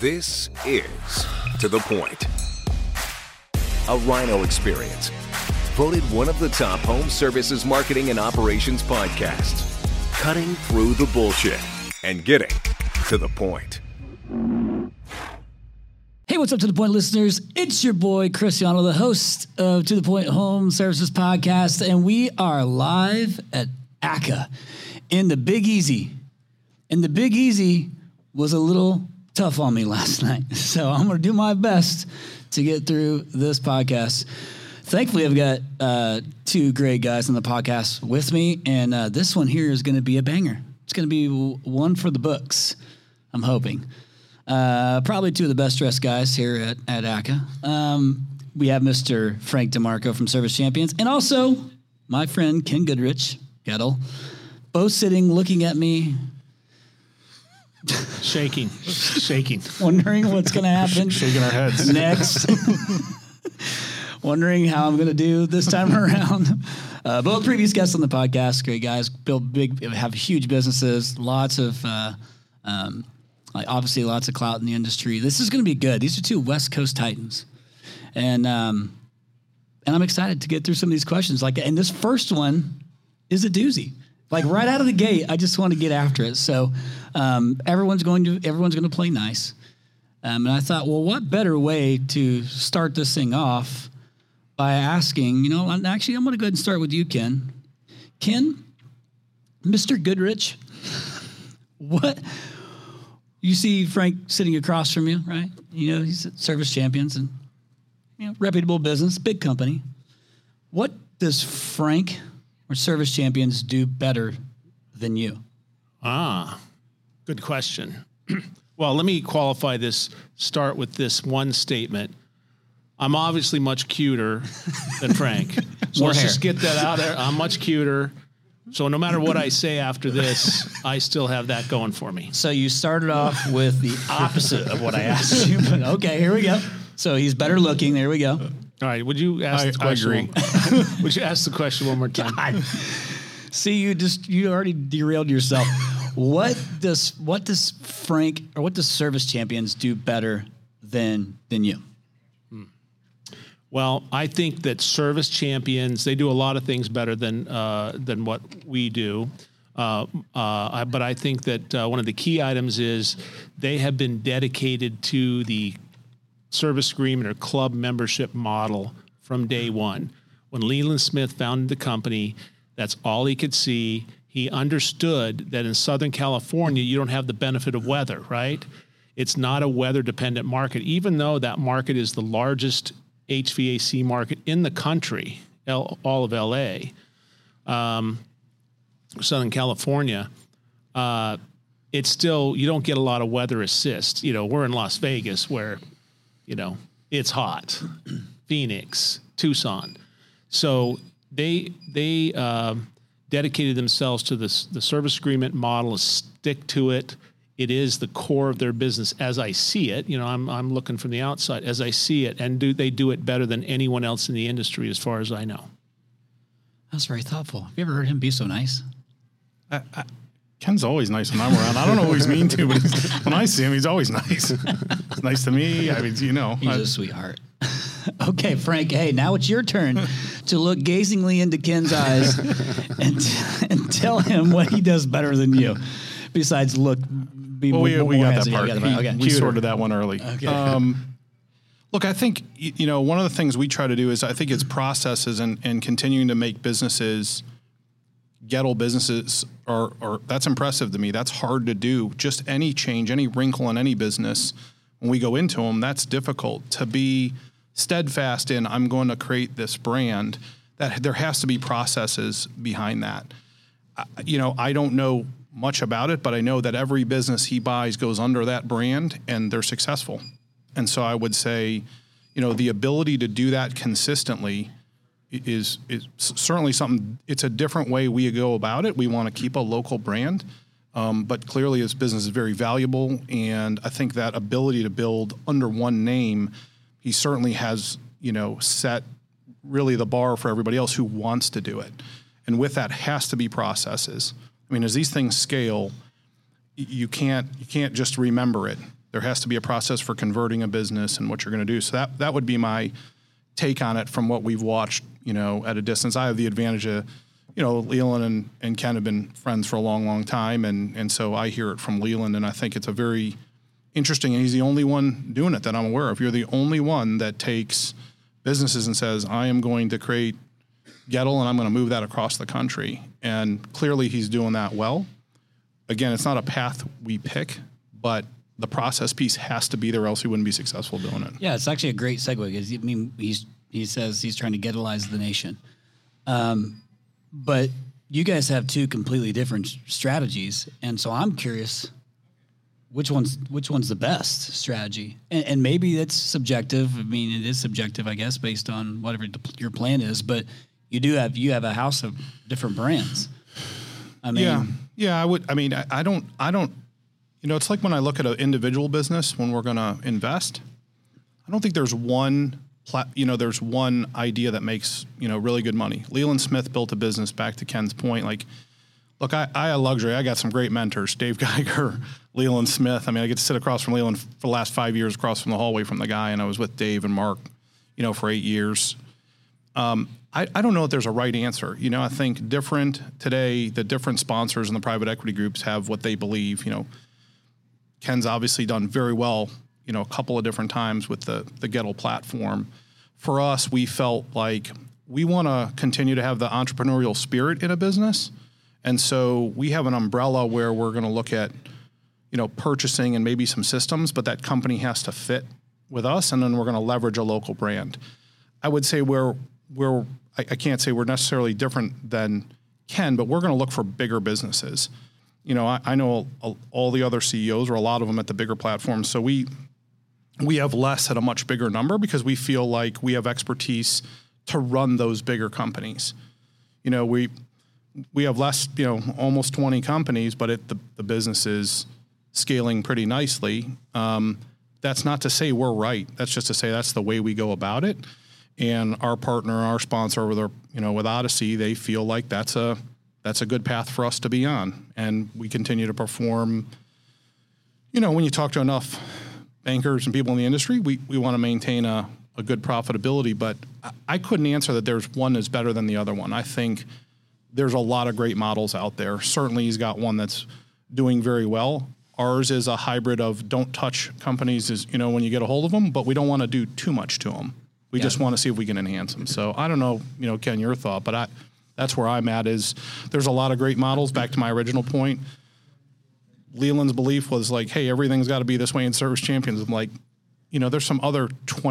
This is To The Point, a Rhino experience. Voted one of the top home services marketing and operations podcasts. Cutting through the bullshit and getting to the point. Hey, what's up, To The Point listeners? It's your boy, Cristiano, the host of To The Point Home Services Podcast, and we are live at ACA in the Big Easy. And the Big Easy was a little tough on me last night, so I'm going to do my best to get through this podcast. Thankfully, I've got two great guys on the podcast with me, and this one here is going to be a banger. It's going to be one for the books, I'm hoping. Probably two of the best dressed guys here at ACA. We have Mr. Frank DeMarco from Service Champions, and also my friend Ken Goodrich, Gettle, both sitting looking at me, shaking, wondering what's going to happen. Shaking our heads next. Wondering how I'm going to do this time around. Both previous guests on the podcast, great guys, build big, have huge businesses, lots of, obviously lots of clout in the industry. This is going to be good. These are two West Coast Titans, and I'm excited to get through some of these questions. And this first one is a doozy. Right out of the gate, I just want to get after it. So everyone's going to play nice. And I thought, well, what better way to start this thing off by asking, I'm going to go ahead and start with you, Ken. Ken, Mr. Goodrich, what? You see Frank sitting across from you, right? He's at Service Champions and, reputable business, big company. What does Frank or Service Champions do better than you? Good question. Well, let me qualify this, start with this one statement. I'm obviously much cuter than Frank. So let's just get that out there. I'm much cuter. So no matter what I say after this, I still have that going for me. So you started off with the opposite of what I asked you. But okay, here we go. So he's better looking. There we go. All right. Would you ask the question? I agree. Would you ask the question one more time? God. See, you already derailed yourself. What does Frank or what does Service Champions do better than you? Well, I think that Service Champions, they do a lot of things better than what we do. But I think that one of the key items is they have been dedicated to the service agreement or club membership model from day one. When Leland Smith founded the company, that's all he could see. He understood that in Southern California, you don't have the benefit of weather, right? It's not a weather-dependent market, even though that market is the largest HVAC market in the country, all of LA, Southern California. It's still, you don't get a lot of weather assist. We're in Las Vegas where, it's hot. Phoenix, Tucson. So they dedicated themselves to the service agreement model, stick to it. It is the core of their business as I see it. I'm looking from the outside as I see it, and they do it better than anyone else in the industry as far as I know. That's very thoughtful. Have you ever heard him be so nice? Ken's always nice when I'm around. I don't know who he's mean to, but when I see him, he's always nice. It's nice to me. He's a sweetheart. Okay, Frank, hey, now it's your turn to look gazingly into Ken's eyes and tell him what he does better than you. Besides, we got that part. We sorted that one early. Okay. Look, I think, one of the things we try to do is I think it's processes and continuing to make businesses, Gettle businesses, or that's impressive to me. That's hard to do. Just any change, any wrinkle in any business, when we go into them, that's difficult. To be steadfast in, I'm going to create this brand, that there has to be processes behind that. I don't know much about it, but I know that every business he buys goes under that brand and they're successful. And so I would say, the ability to do that consistently is certainly something. It's a different way we go about it. We want to keep a local brand, but clearly his business is very valuable. And I think that ability to build under one name, he certainly has, set really the bar for everybody else who wants to do it. And with that has to be processes. As these things scale, you can't just remember it. There has to be a process for converting a business and what you're going to do. So that would be my take on it from what we've watched, at a distance. I have the advantage of, Leland and Ken have been friends for a long, long time. And so I hear it from Leland, and I think it's a very interesting, and he's the only one doing it that I'm aware of. You're the only one that takes businesses and says, I am going to create Gettle and I'm going to move that across the country. And clearly he's doing that well. Again, it's not a path we pick, but the process piece has to be there, else he wouldn't be successful doing it. Yeah, it's actually a great segue because he says he's trying to Gettleize the nation. But you guys have two completely different strategies, and so I'm curious which one's the best strategy, and maybe it's subjective. I mean, it is subjective, I guess, based on whatever your plan is. But you have a house of different brands. I mean, yeah, I would. I mean, I don't. It's like when I look at an individual business when we're going to invest. I don't think there's one idea that makes, really good money. Leland Smith built a business, back to Ken's point. Like, look, I have luxury. I got some great mentors, Dave Geiger, Leland Smith. I mean, I get to sit across from Leland for the last 5 years, across from the hallway from the guy. And I was with Dave and Mark, for 8 years. I don't know if there's a right answer. I think today, the different sponsors and the private equity groups have what they believe. Ken's obviously done very well, a couple of different times with the Gettle platform. For us, we felt like we want to continue to have the entrepreneurial spirit in a business. And so we have an umbrella where we're going to look at, purchasing and maybe some systems, but that company has to fit with us. And then we're going to leverage a local brand. I would say I can't say we're necessarily different than Ken, but we're going to look for bigger businesses. I know all the other CEOs, or a lot of them at the bigger platforms. So we have less at a much bigger number because we feel like we have expertise to run those bigger companies. We have less, almost 20 companies, but the business is scaling pretty nicely. That's not to say we're right. That's just to say that's the way we go about it. And our partner, our sponsor with Odyssey, they feel like that's a good path for us to be on. And we continue to perform. When you talk to enough bankers and people in the industry, we want to maintain a good profitability, but I couldn't answer that there's one that's better than the other one. I think there's a lot of great models out there. Certainly he's got one that's doing very well. Ours is a hybrid of don't touch companies when you get a hold of them, but we don't want to do too much to them. We just want to see if we can enhance them. So I don't know, Ken, your thought, but that's where I'm at. Is there's a lot of great models. Back to my original point, Leland's belief was like, hey, everything's got to be this way in Service Champions. I'm like, there's some other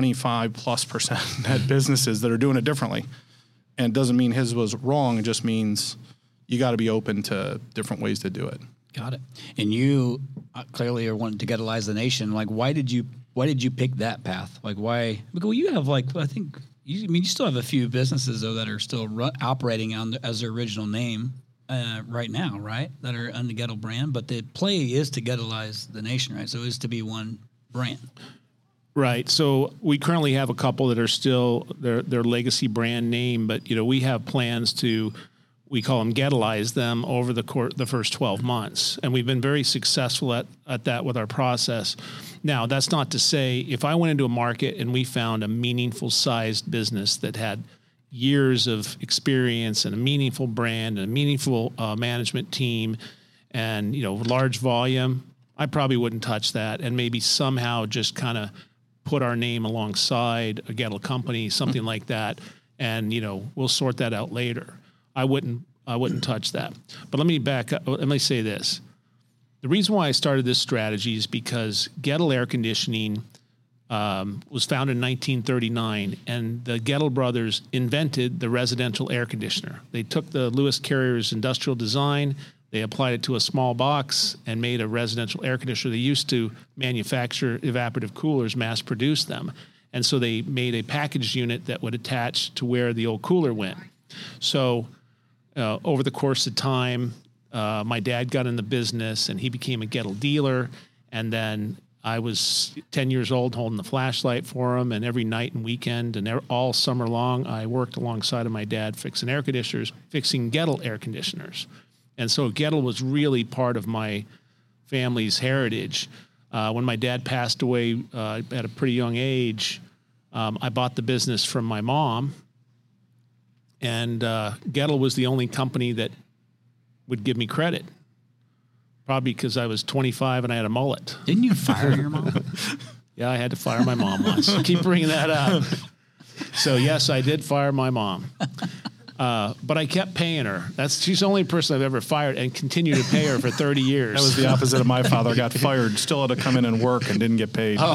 25+% net businesses that are doing it differently. And it doesn't mean his was wrong. It just means you got to be open to different ways to do it. Got it. And you clearly are wanting to Gettleize the nation. Like, why did you pick that path? Like, why? Because you have you still have a few businesses though that are still operating as their original name right now, right? That are under the Gettle brand, but the play is to Gettleize the nation, right? So it is to be one brand. Right. So we currently have a couple that are still their legacy brand name, but we have plans to, we call them Gettleize them over the first 12 months. And we've been very successful at that with our process. Now, that's not to say if I went into a market and we found a meaningful sized business that had years of experience and a meaningful brand and a meaningful management team and, large volume, I probably wouldn't touch that, and maybe somehow just kind of put our name alongside a Gettle company, something like that. And, we'll sort that out later. I wouldn't touch that. But let me back up. Let me say this. The reason why I started this strategy is because Gettle Air Conditioning was founded in 1939, and the Gettle brothers invented the residential air conditioner. They took the Lewis Carrier's industrial design, they applied it to a small box, and made a residential air conditioner. They used to manufacture evaporative coolers, mass produce them. And so they made a packaged unit that would attach to where the old cooler went. So over the course of time, my dad got in the business and he became a Gettle dealer. And then I was 10 years old holding the flashlight for him. And every night and weekend and all summer long, I worked alongside of my dad fixing air conditioners, fixing Gettle air conditioners. And so Gettle was really part of my family's heritage. When my dad passed away at a pretty young age, I bought the business from my mom, and Gettle was the only company that would give me credit. Probably because I was 25 and I had a mullet. Didn't you fire your mom? Yeah, I had to fire my mom once. I keep bringing that up. So yes, I did fire my mom. But I kept paying her. She's the only person I've ever fired and continued to pay her for 30 years. That was the opposite of my father. Got fired, still had to come in and work and didn't get paid. Oh.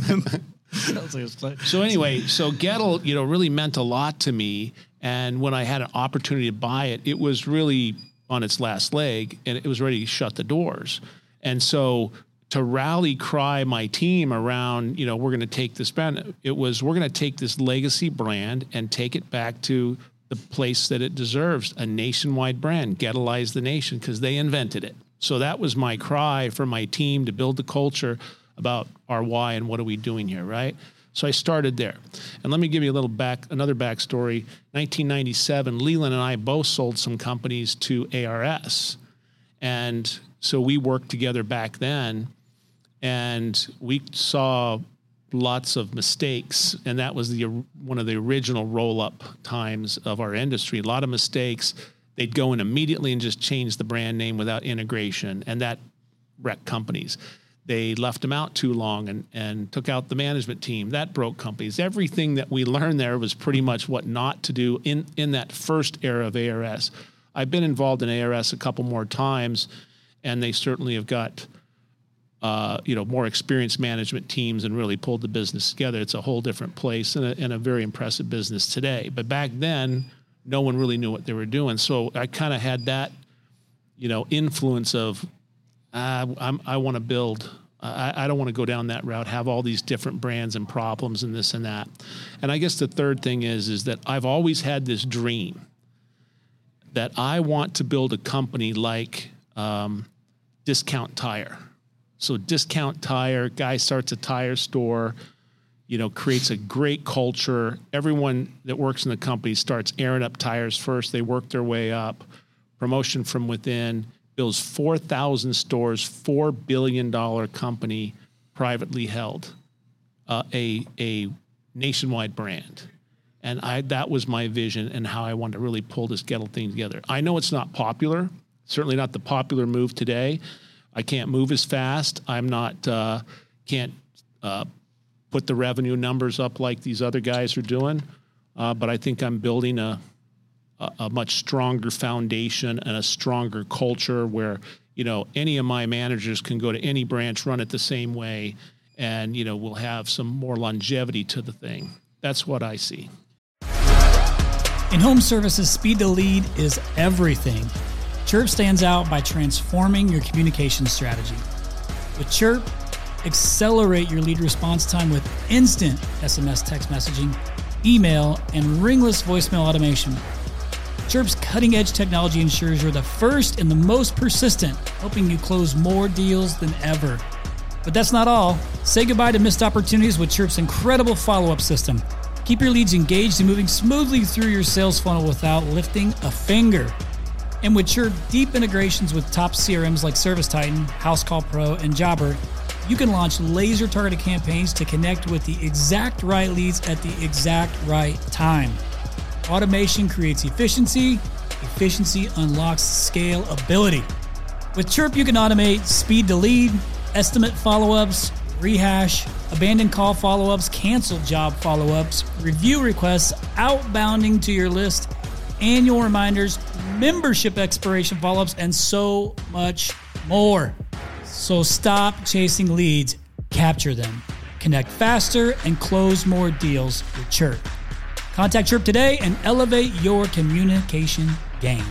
So anyway, so Gettle, really meant a lot to me. And when I had an opportunity to buy it, it was really on its last leg and it was ready to shut the doors. And so to rally cry my team around, we're going to take this brand, we're going to take this legacy brand and take it back to the place that it deserves, a nationwide brand, Gettleize the nation, because they invented it. So that was my cry for my team to build the culture about our why and what are we doing here, right? So I started there. And let me give you another backstory. 1997, Leland and I both sold some companies to ARS. And so we worked together back then, and we saw lots of mistakes, and that was one of the original roll-up times of our industry. A lot of mistakes. They'd go in immediately and just change the brand name without integration, and that wrecked companies. They left them out too long and took out the management team. That broke companies. Everything that we learned there was pretty much what not to do in that first era of ARS. I've been involved in ARS a couple more times, and they certainly have got more experienced management teams and really pulled the business together. It's a whole different place and a very impressive business today. But back then, no one really knew what they were doing. So I kind of had that, influence of, I want to build. I don't want to go down that route, have all these different brands and problems and this and that. And I guess the third thing is that I've always had this dream that I want to build a company like Discount Tire. So Discount Tire, guy starts a tire store, creates a great culture. Everyone that works in the company starts airing up tires first. They work their way up. Promotion from within. Builds 4,000 stores, $4 billion company, privately held, a nationwide brand. And that was my vision and how I wanted to really pull this Gettle thing together. I know it's not popular, certainly not the popular move today. I can't move as fast. I'm not, can't put the revenue numbers up like these other guys are doing. But I think I'm building a much stronger foundation and a stronger culture where, any of my managers can go to any branch, run it the same way, and, we'll have some more longevity to the thing. That's what I see. In home services, speed to lead is everything. Chirp stands out by transforming your communication strategy. With Chirp, accelerate your lead response time with instant SMS text messaging, email, and ringless voicemail automation. Chirp's cutting-edge technology ensures you're the first and the most persistent, helping you close more deals than ever. But that's not all. Say goodbye to missed opportunities with Chirp's incredible follow-up system. Keep your leads engaged and moving smoothly through your sales funnel without lifting a finger. And with Chirp deep integrations with top CRMs like ServiceTitan, HouseCall Pro, and Jobber, you can launch laser-targeted campaigns to connect with the exact right leads at the exact right time. Automation creates efficiency. Efficiency unlocks scalability. With Chirp, you can automate speed to lead, estimate follow-ups, rehash, abandoned call follow-ups, canceled job follow-ups, review requests, outbounding to your list, annual reminders, membership expiration follow-ups, and so much more. So stop chasing leads, capture them, connect faster, and close more deals with Chirp. Contact Chirp today and elevate your communication game.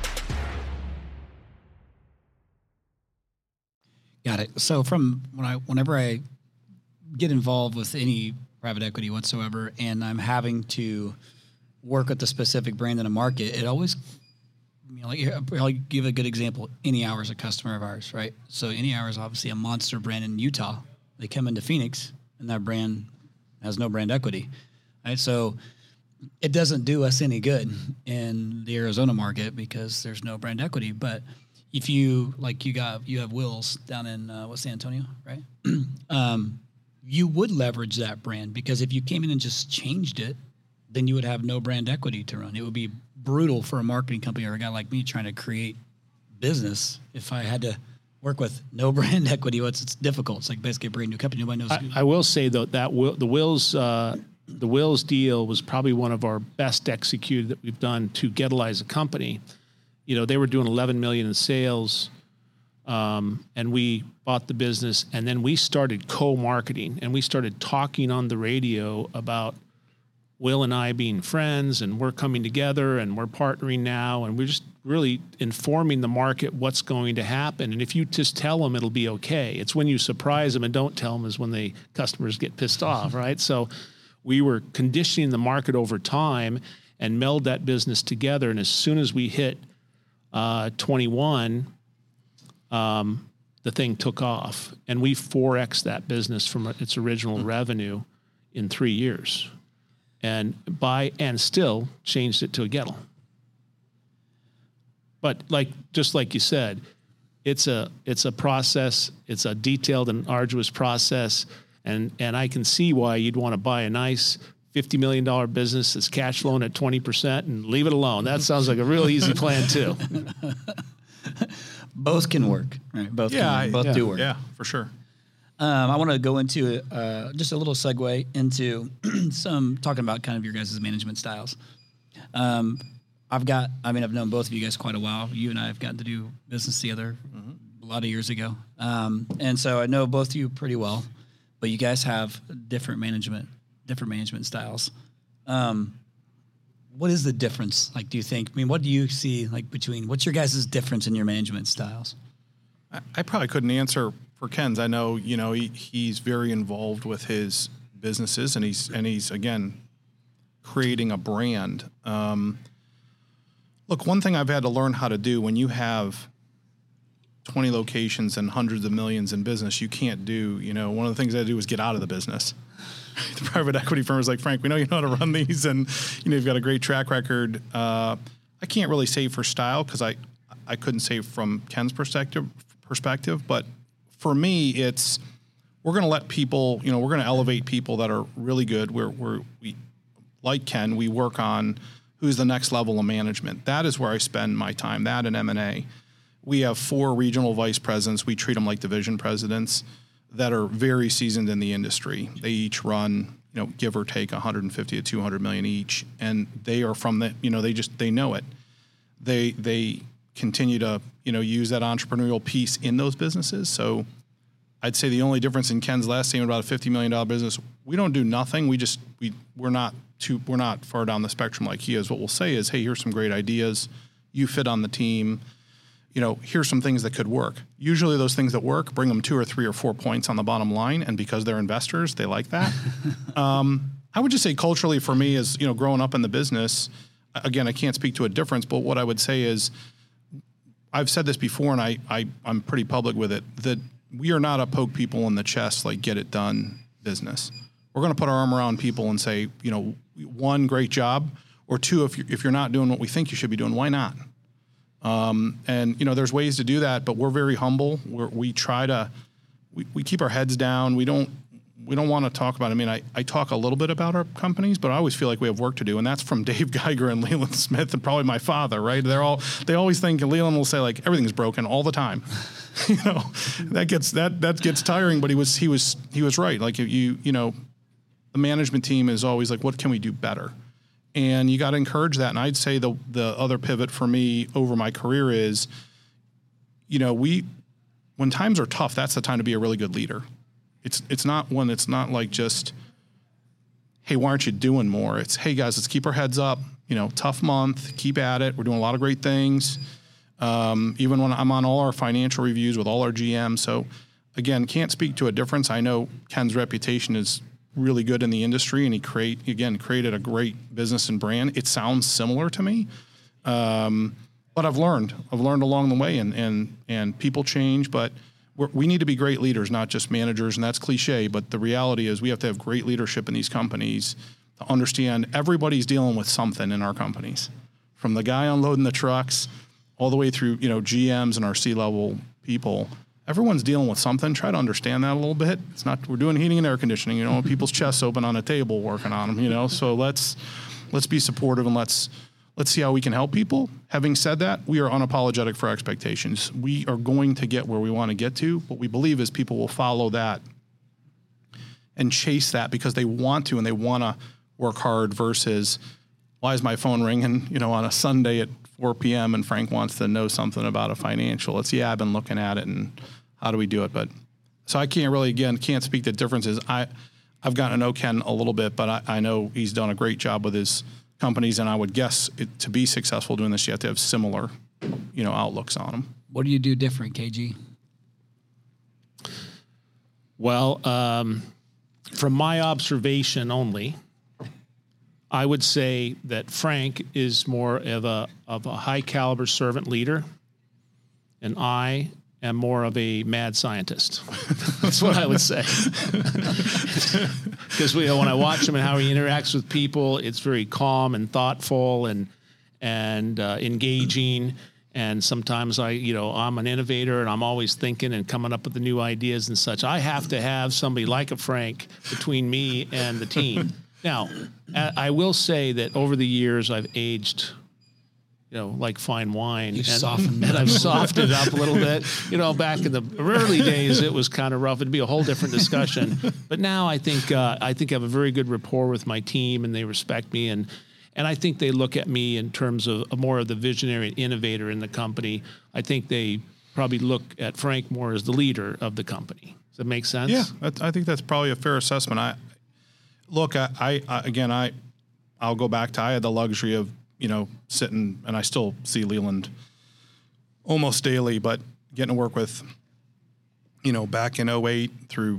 Got it. So whenever I get involved with any private equity whatsoever, and I'm having to work with the specific brand in a market, it always, I'll give a good example. Any Hour is a customer of ours, right? So Any Hour is obviously a monster brand in Utah. They come into Phoenix, and that brand has no brand equity, right? So it doesn't do us any good in the Arizona market because there's no brand equity. But if you have Will's down in San Antonio, right? You would leverage that brand, because if you came in and just changed it, then you would have no brand equity to run. It would be brutal for a marketing company or a guy like me trying to create business if I had to work with no brand equity. It's difficult. It's like basically a brand new company. Nobody knows. I will say though that the Will's deal was probably one of our best executed that we've done to Getalize a company. They were doing 11 million in sales, and we bought the business, and then we started co-marketing, and we started talking on the radio about Will and I being friends, and we're coming together, and we're partnering now, and we're just really informing the market what's going to happen. And if you just tell them, it'll be okay. It's when you surprise them and don't tell them is when the customers get pissed off, right? So we were conditioning the market over time and meld that business together. And as soon as we hit 21, the thing took off, and we 4X that business from its original revenue in 3 years, and still changed it to a Gettle. But just like you said, it's a process. It's a detailed and arduous process, and I can see why you'd want to buy a nice $50 million business that's cash flowing at 20% and leave it alone. That sounds like a real easy plan too. Both can work, right? Both do work. Yeah, for sure. I want to go into just a little segue into some talking about kind of your guys' management styles. I've known both of you guys quite a while. You and I have gotten to do business together a lot of years ago. And so I know both of you pretty well, but you guys have different management styles. What is the difference? Do you think, what do you see between, what's your guys' difference in your management styles? I probably couldn't answer for Ken's. I know, he's very involved with his businesses, and he's again, creating a brand. Look, one thing I've had to learn how to do when you have 20 locations and hundreds of millions in business, you can't do, one of the things I do is get out of the business. The private equity firm is like, Frank, we know you know how to run these, and you've got a great track record. I can't really say for style, because I couldn't say from Ken's perspective, but for me, it's we're going to let people, we're going to elevate people that are really good. We like Ken, we work on who's the next level of management. That is where I spend my time. That and M&A. We have 4 regional vice presidents. We treat them like division presidents that are very seasoned in the industry. They each run, give or take 150 to 200 million each, and they are from the, they know it. They continue to, use that entrepreneurial piece in those businesses. So I'd say the only difference in Ken's last team, about a $50 million business, we don't do nothing. We're not far down the spectrum like he is. What we'll say is, hey, here's some great ideas. You fit on the team. Here's some things that could work. Usually those things that work, bring them 2 or 3 or 4 points on the bottom line. And because they're investors, they like that. I would just say culturally for me is, growing up in the business, again, I can't speak to a difference, but what I would say is, I've said this before, and I'm pretty public with it, that we are not a poke people in the chest, get it done business. We're going to put our arm around people and say, 1, great job, or 2, if you're not doing what we think you should be doing, why not? And there's ways to do that, but we're very humble. We try to, we keep our heads down. We don't want to talk about, I talk a little bit about our companies, but I always feel like we have work to do. And that's from Dave Geiger and Leland Smith and probably my father, right? They always think, and Leland will say everything's broken all the time. That gets tiring, but he was right. The management team is always what can we do better? And you got to encourage that. And I'd say the other pivot for me over my career is, when times are tough, that's the time to be a really good leader. It's not just, hey, why aren't you doing more? It's, hey guys, let's keep our heads up. Tough month, keep at it. We're doing a lot of great things. Even when I'm on all our financial reviews with all our GMs. So again, can't speak to a difference. I know Ken's reputation is really good in the industry, and he created a great business and brand. It sounds similar to me, but I've learned along the way, and people change, but we need to be great leaders, not just managers, and that's cliche, but the reality is we have to have great leadership in these companies to understand everybody's dealing with something in our companies, from the guy unloading the trucks all the way through, GMs and our C-level people, everyone's dealing with something. Try to understand that a little bit. It's not, we're doing heating and air conditioning, people's chests open on a table working on them, so let's be supportive and let's see how we can help people. Having said that, we are unapologetic for expectations. We are going to get where we want to get to. What we believe is people will follow that and chase that because they want to and they want to work hard versus why is my phone ringing, on a Sunday at 4 p.m. and Frank wants to know something about a financial. I've been looking at it and how do we do it? But so I can't speak to differences. I've gotten to know Ken a little bit, but I know he's done a great job with his companies, and I would guess to be successful doing this, you have to have similar, outlooks on them. What do you do different, KG? Well, from my observation only, I would say that Frank is more of a high caliber servant leader, and I am more of a mad scientist. That's what I would say. Because when I watch him and how he interacts with people, it's very calm and thoughtful and engaging. And sometimes I'm an innovator and I'm always thinking and coming up with the new ideas and such. I have to have somebody like a Frank between me and the team. Now, I will say that over the years I've aged, like fine wine. And I've softened it up a little bit. Back in the early days, it was kind of rough. It'd be a whole different discussion. But now I think I have a very good rapport with my team, and they respect me. And I think they look at me in terms of more of the visionary and innovator in the company. I think they probably look at Frank more as the leader of the company. Does that make sense? Yeah, I think that's probably a fair assessment. I'll go back to, I had the luxury of, sitting, and I still see Leland almost daily, but getting to work with, back in 2008 through,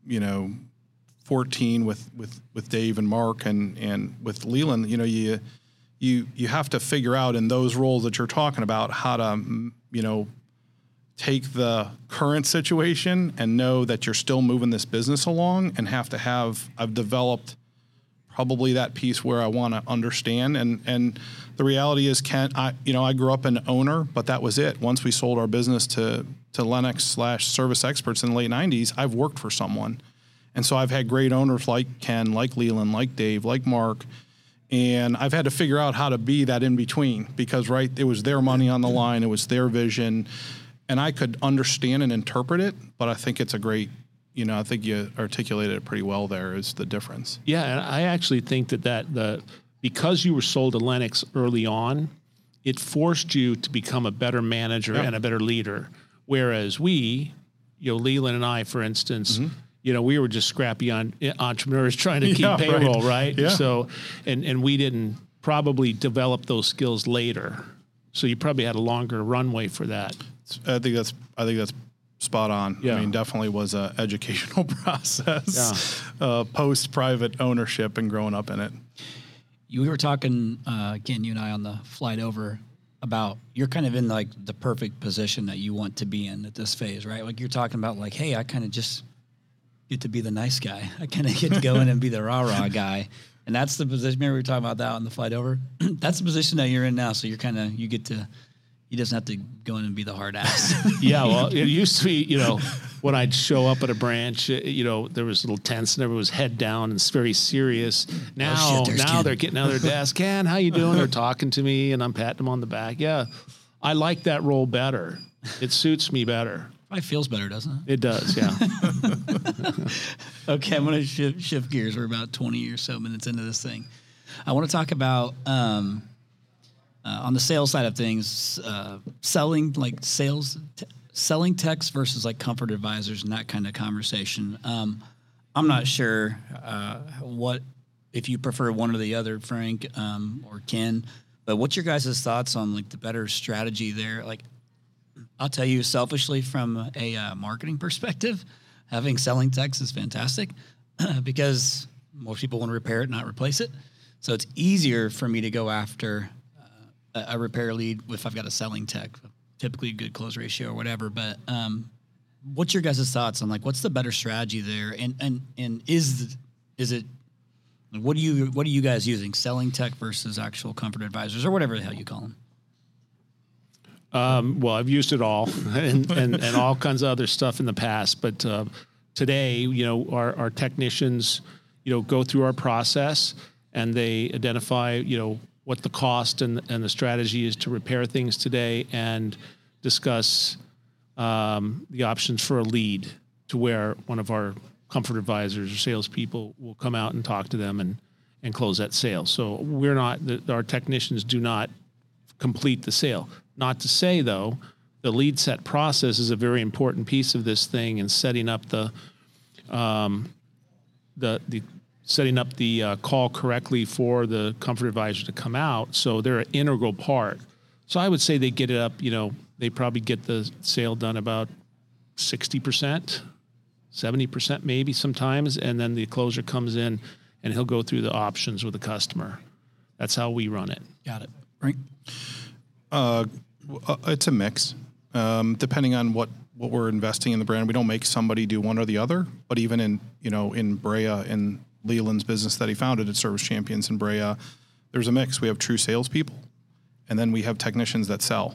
14 with Dave and Mark and with Leland, you have to figure out in those roles that you're talking about how to, take the current situation and know that you're still moving this business along and I've developed probably that piece where I want to understand. And the reality is, I grew up an owner, but that was it. Once we sold our business to Lennox/Service Experts in the late 90s, I've worked for someone. And so I've had great owners like Ken, like Leland, like Dave, like Mark. And I've had to figure out how to be that in between because, it was their money on the line. It was their vision. And I could understand and interpret it, but I think it's a great, I think you articulated it pretty well there is the difference. Yeah, and I actually think that because you were sold to Lennox early on, it forced you to become a better manager and a better leader. Whereas we, Leland and I, for instance, we were just scrappy entrepreneurs trying to keep payroll, right? Yeah. So, and we didn't probably develop those skills later. So you probably had a longer runway for that. I think that's spot on. Yeah. I mean, definitely was an educational process, post private ownership and growing up in it. We were talking, again, you and I on the flight over about you're kind of in the perfect position that you want to be in at this phase, right? Like you're talking about hey, I kind of just get to be the nice guy. I kind of get to go in and be the rah-rah guy. And that's the position. Remember we were talking about that on the flight over? That's the position that you're in now. So he doesn't have to go in and be the hard ass. Yeah, well, it used to be, when I'd show up at a branch, there was little tents and everyone was head down and it's very serious. Now they're getting out of their desk. Ken, how you doing? They're talking to me and I'm patting them on the back. Yeah, I like that role better. It suits me better. Probably feels better, doesn't it? It does, yeah. Okay, I'm going to shift gears. We're about 20 or so minutes into this thing. I want to talk about... on the sales side of things, selling techs versus Comfort Advisors and that kind of conversation. I'm not sure if you prefer one or the other, Frank or Ken, but what's your guys' thoughts on the better strategy there? I'll tell you selfishly from a marketing perspective, having selling techs is fantastic because most people want to repair it, not replace it. So it's easier for me to go after a repair lead if I've got a selling tech, typically a good close ratio or whatever. But what's your guys' thoughts on what's the better strategy there? And is it what are you guys using? Selling tech versus actual Comfort Advisors or whatever the hell you call them? Well, I've used it all and all kinds of other stuff in the past. But today, our technicians, go through our process and they identify, what the cost and the strategy is to repair things today and discuss the options for a lead to where one of our comfort advisors or salespeople will come out and talk to them and close that sale. So our technicians do not complete the sale. Not to say though, the lead set process is a very important piece of this thing and setting up the call correctly for the comfort advisor to come out. So they're an integral part. So I would say they get it up, they probably get the sale done about 60%, 70% maybe sometimes. And then the closer comes in and he'll go through the options with the customer. That's how we run it. Got it. Right. It's a mix, depending on what we're investing in the brand. We don't make somebody do one or the other, but even in Brea, in Leland's business that he founded at Service Champions in Brea, there's a mix. We have true salespeople, and then we have technicians that sell.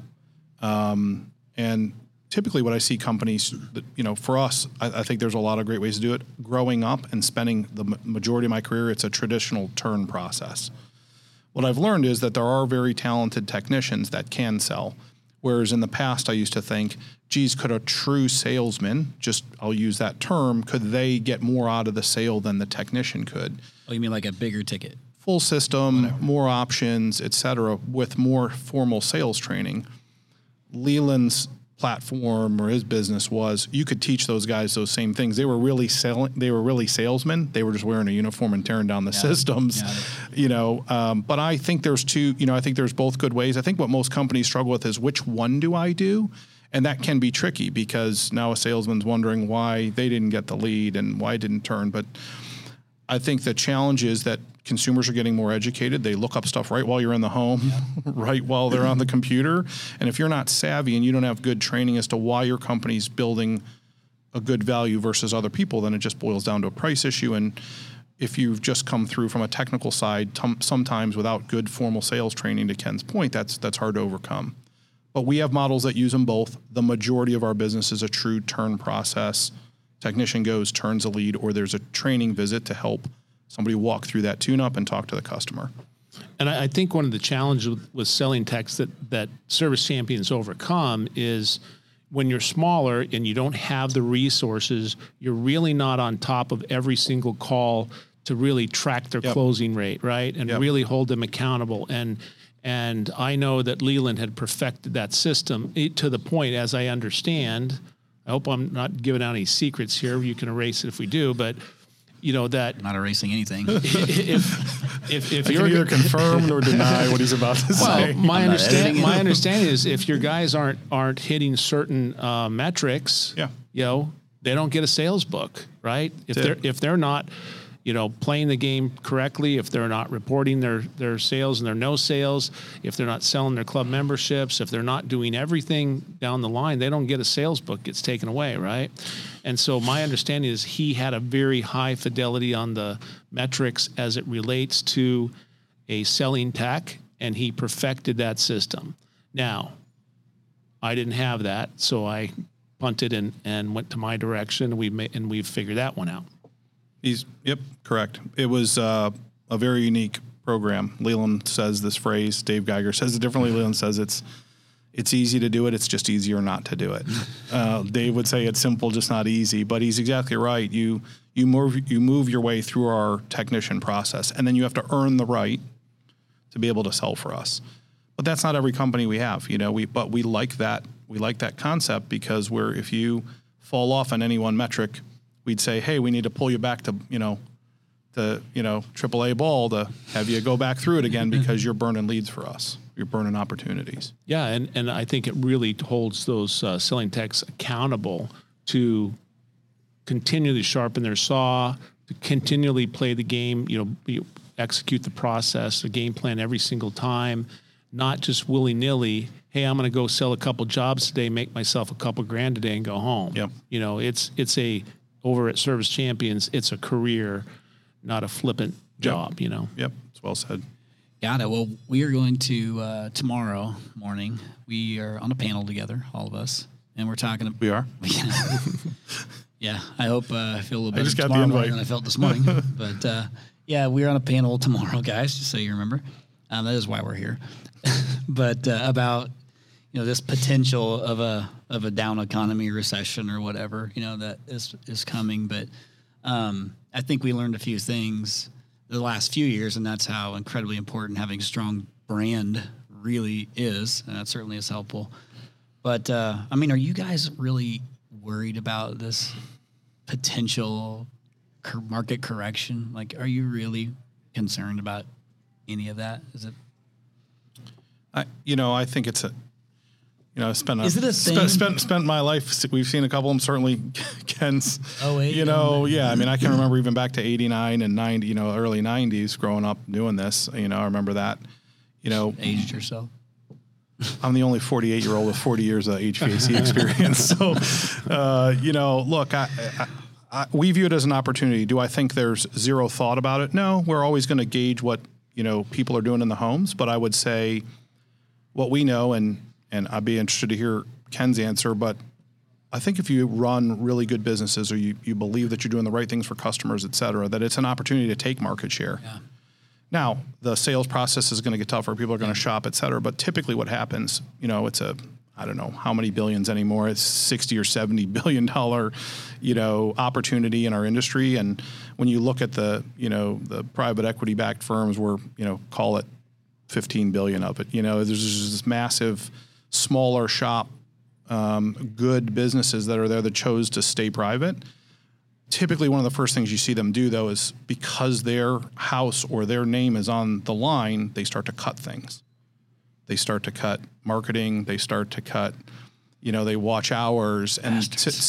And typically what I see companies that, for us, I think there's a lot of great ways to do it. Growing up and spending the majority of my career, it's a traditional turn process. What I've learned is that there are very talented technicians that can sell. Whereas in the past, I used to think, geez, could a true salesman, I'll use that term, could they get more out of the sale than the technician could? Oh, you mean like a bigger ticket? Full system, more options, et cetera, with more formal sales training. Leland's platform or his business was you could teach those guys those same things. They were really salesmen. They were just wearing a uniform and tearing down the systems, but I think there's I think there's both good ways. I think what most companies struggle with is which one do I do? And that can be tricky because now a salesman's wondering why they didn't get the lead and why it didn't turn. But I think the challenge is that consumers are getting more educated. They look up stuff right while you're in the home, right while they're on the computer. And if you're not savvy and you don't have good training as to why your company's building a good value versus other people, then it just boils down to a price issue. And if you've just come through from a technical side, sometimes without good formal sales training, to Ken's point, that's hard to overcome. But we have models that use them both. The majority of our business is a true turn process. Technician goes, turns a lead, or there's a training visit to help somebody walk through that tune-up and talk to the customer. And I think one of the challenges with selling techs that Service Champions overcome is when you're smaller and you don't have the resources, you're really not on top of every single call to really track their closing rate, right? And really hold them accountable. And I know that Leland had perfected that system to the point, as I understand, I hope I'm not giving out any secrets here. You can erase it if we do, but that not erasing anything. if you're either confirm or deny what he's about to say. My understanding is if your guys aren't hitting certain metrics, they don't get a sales book, right? If they're not, playing the game correctly, if they're not reporting their sales and their no sales, if they're not selling their club memberships, if they're not doing everything down the line, they don't get a sales book, gets taken away, right? And so my understanding is he had a very high fidelity on the metrics as it relates to a selling tech, and he perfected that system. Now, I didn't have that, so I punted and went to my direction, and we've figured that one out. Correct. It was a very unique program. Leland says this phrase, Dave Geiger says it differently. Leland says it's easy to do it. It's just easier not to do it. Dave would say it's simple, just not easy, but he's exactly right. You move your way through our technician process, and then you have to earn the right to be able to sell for us. But that's not every company we have, but we like that. We like that concept because if you fall off on any one metric, we'd say, hey, we need to pull you back to, AAA ball to have you go back through it again because you're burning leads for us. You're burning opportunities. Yeah, and I think it really holds those selling techs accountable to continually sharpen their saw, to continually play the game, execute the process, the game plan every single time, not just willy-nilly, hey, I'm going to go sell a couple jobs today, make myself a couple grand today and go home. Yep. Over at Service Champions, it's a career, not a flippant job, Yep, it's well said. Got it. Well, we are going to tomorrow morning. We are on a panel together, all of us, and we're talking. We are. Yeah, I hope I feel a little better just got the tomorrow morning invite. than I felt this morning. But yeah, we're on a panel tomorrow, guys. Just so you remember, that is why we're here. But about this potential of a down economy, recession, or whatever that is coming. But I think we learned a few things the last few years, and that's how incredibly important having a strong brand really is, and that certainly is helpful. But are you guys really worried about this potential market correction? Like, are you really concerned about any of that? Is it? I think it's Is it a thing? spent my life. We've seen a couple of them. Certainly, Ken's. 08, Yeah. I mean, I can remember even back to '89 and '90. Early '90s, growing up doing this. I remember that. Aged yourself. I'm the only 48-year-old with 40 years of HVAC experience. So, look, we view it as an opportunity. Do I think there's zero thought about it? No, we're always going to gauge what people are doing in the homes. But I would say what we know, and I'd be interested to hear Ken's answer, but I think if you run really good businesses, or you believe that you're doing the right things for customers, et cetera, that it's an opportunity to take market share. Yeah. Now, the sales process is going to get tougher. People are going to shop, et cetera. But typically what happens, it's I don't know how many billions anymore. It's $60 or $70 billion, opportunity in our industry. And when you look at the private equity backed firms, we're, call it 15 billion of it. There's this massive, smaller shop, good businesses that are there that chose to stay private. Typically, one of the first things you see them do, though, is because their house or their name is on the line, they start to cut things. They start to cut marketing. They start to cut, they watch hours. And,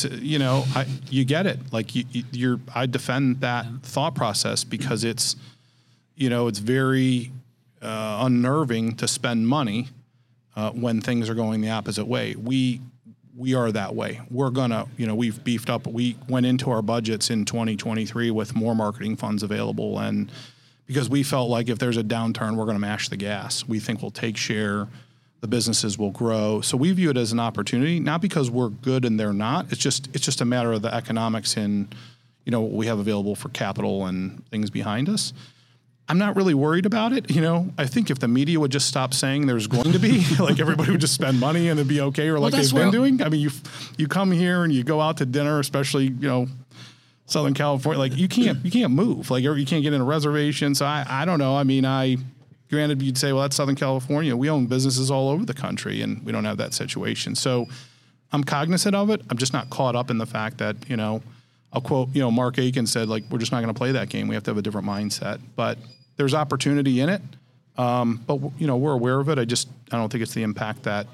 you get it. Like, I defend that thought process because it's, it's very unnerving to spend money when things are going the opposite way. We are that way. We're gonna, we've beefed up. We went into our budgets in 2023 with more marketing funds available, and because we felt like if there's a downturn, we're going to mash the gas. We think we'll take share, the businesses will grow. So we view it as an opportunity, not because we're good and they're not. It's just a matter of the economics in, what we have available for capital and things behind us. I'm not really worried about it. I think if the media would just stop saying there's going to be, like everybody would just spend money and it'd be okay, or like they've been doing. I mean, you come here and you go out to dinner, especially, Southern California, like you can't move, like you can't get in a reservation. So I don't know. I mean, granted you'd say, well, that's Southern California. We own businesses all over the country and we don't have that situation. So I'm cognizant of it. I'm just not caught up in the fact that, I'll quote, Mark Aiken said, like, we're just not going to play that game. We have to have a different mindset, but there's opportunity in it. But we're aware of it. I don't think it's the impact that,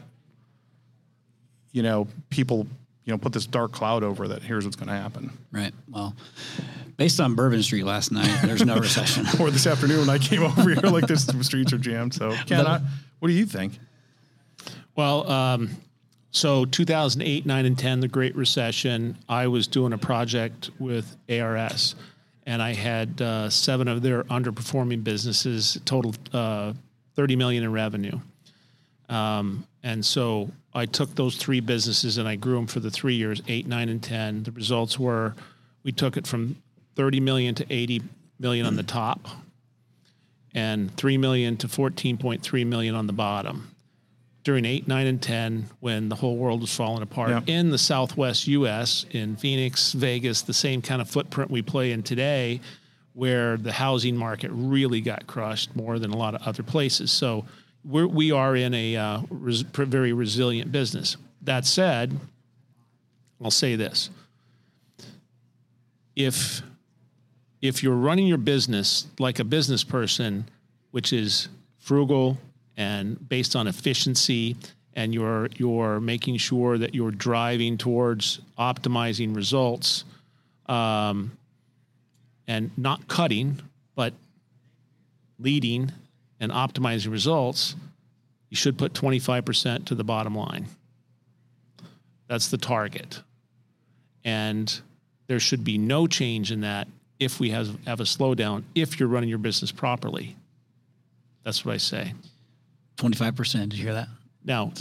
people, put this dark cloud over that. Here's what's going to happen. Right. Well, based on Bourbon Street last night, there's no recession. Or this afternoon when I came over here, like the streets are jammed. So Ken, what do you think? Well, so 2008, 9, and 10, the Great Recession, I was doing a project with ARS, and I had 7 of their underperforming businesses, total $30 million in revenue. And so I took those 3 businesses and I grew them for the 3 years, 8, 9, and 10. The results were we took it from 30 million to 80 million on the top and 3 million to 14.3 million on the bottom. During 8, 9, and 10, when the whole world was falling apart in the Southwest U.S., in Phoenix, Vegas, the same kind of footprint we play in today, where the housing market really got crushed more than a lot of other places. So we are in a very resilient business. That said, I'll say this. If you're running your business like a business person, which is frugal and based on efficiency, and you're making sure that you're driving towards optimizing results, and not cutting, but leading and optimizing results, you should put 25% to the bottom line. That's the target. And there should be no change in that if we have a slowdown, if you're running your business properly. That's what I say. 25%. Did you hear that? Now,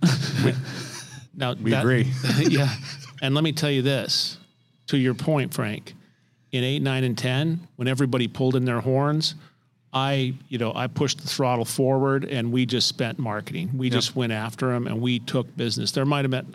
we agree. Yeah. And let me tell you this, to your point, Frank, in 8, 9, and 10, when everybody pulled in their horns, I pushed the throttle forward and we just spent marketing. We just went after them and we took business. There might have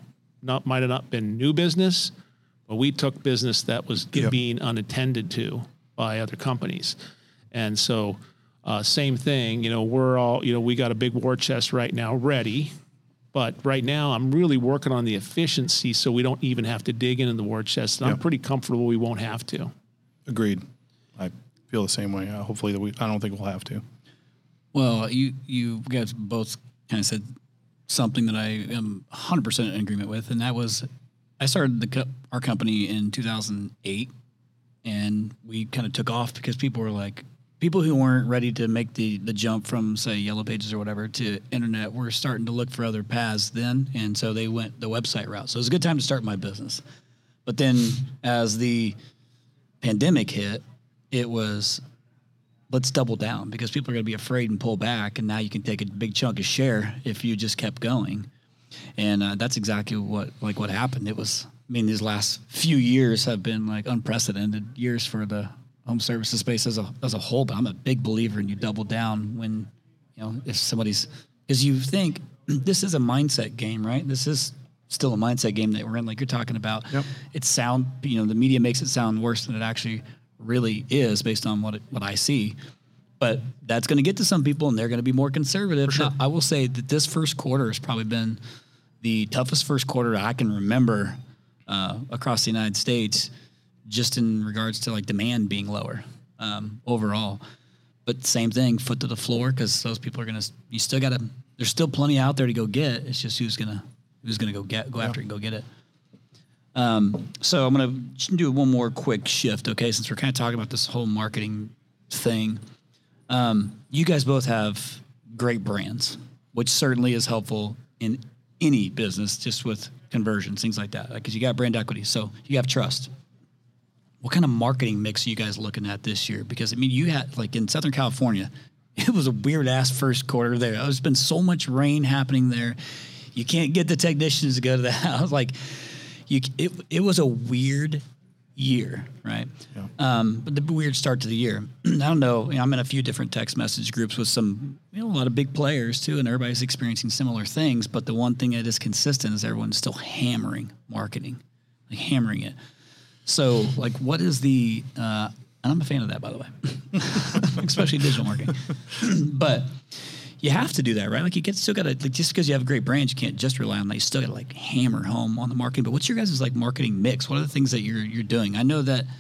not been new business, but we took business that was being unattended to by other companies. And so, same thing, we're all, we got a big war chest right now ready, but right now I'm really working on the efficiency so we don't even have to dig into the war chest. And I'm pretty comfortable we won't have to. Agreed. I feel the same way. Hopefully I don't think we'll have to. Well, you guys both kind of said something that I am 100% in agreement with, and that was I started our company in 2008, and we kind of took off because people who weren't ready to make the jump from, say, Yellow Pages or whatever to internet were starting to look for other paths then, and so they went the website route. So it was a good time to start my business. But then as the pandemic hit, it was, let's double down because people are going to be afraid and pull back, and now you can take a big chunk of share if you just kept going. And that's exactly what happened. It was, these last few years have been like unprecedented years for the home services space as a whole, but I'm a big believer in you double down when, if somebody's, because you think this is a mindset game, right? This is still a mindset game that we're in, like you're talking about. Yep. The media makes it sound worse than it actually really is based on what I see. But that's going to get to some people, and they're going to be more conservative. Sure. Now, I will say that this first quarter has probably been the toughest first quarter I can remember across the United States, just in regards to like demand being lower overall. But same thing, foot to the floor, because those people are going to. You still got to. There's still plenty out there to go get. It's just who's gonna go after it and go get it. So I'm going to do one more quick shift, okay? Since we're kind of talking about this whole marketing thing. You guys both have great brands, which certainly is helpful in any business, just with conversions, things like that, because you got brand equity. So you have trust. What kind of marketing mix are you guys looking at this year? Because, you had, like in Southern California, it was a weird-ass first quarter there. There's been so much rain happening there. You can't get the technicians to go to the house. Like, it was a weird year, right? Yeah. But the weird start to the year. I don't know. I'm in a few different text message groups with some, a lot of big players too, and everybody's experiencing similar things. But the one thing that is consistent is everyone's still hammering marketing, like hammering it. So, like, what is the? And I'm a fan of that, by the way, especially digital marketing. But you have to do that, right? Like, still got to, like, just because you have a great brand, you can't just rely on that. You still got to like hammer home on the marketing. But what's your guys' like marketing mix? What are the things that you're doing? I know that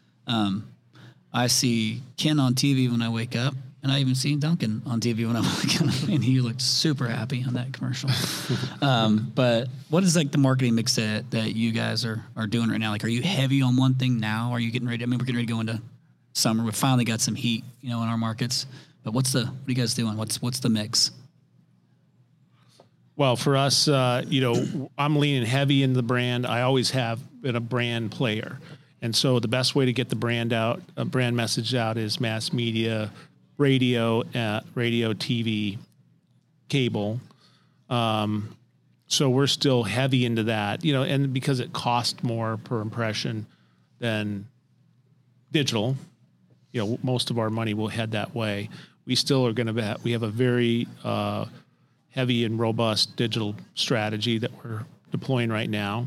I see Ken on TV when I wake up, and I even see Duncan on TV when I wake up, and he looked super happy on that commercial. But what is like the marketing mix that you guys are doing right now? Like, are you heavy on one thing now? Are you getting ready? We're getting ready to go into summer. We finally got some heat, in our markets. But what are you guys doing? What's the mix? Well, for us, I'm leaning heavy into the brand. I always have been a brand player. And so the best way to get the brand out, a brand message out, is mass media, radio, TV, cable. So we're still heavy into that, and because it costs more per impression than digital, most of our money will head that way. We still are going to we have a very heavy and robust digital strategy that we're deploying right now.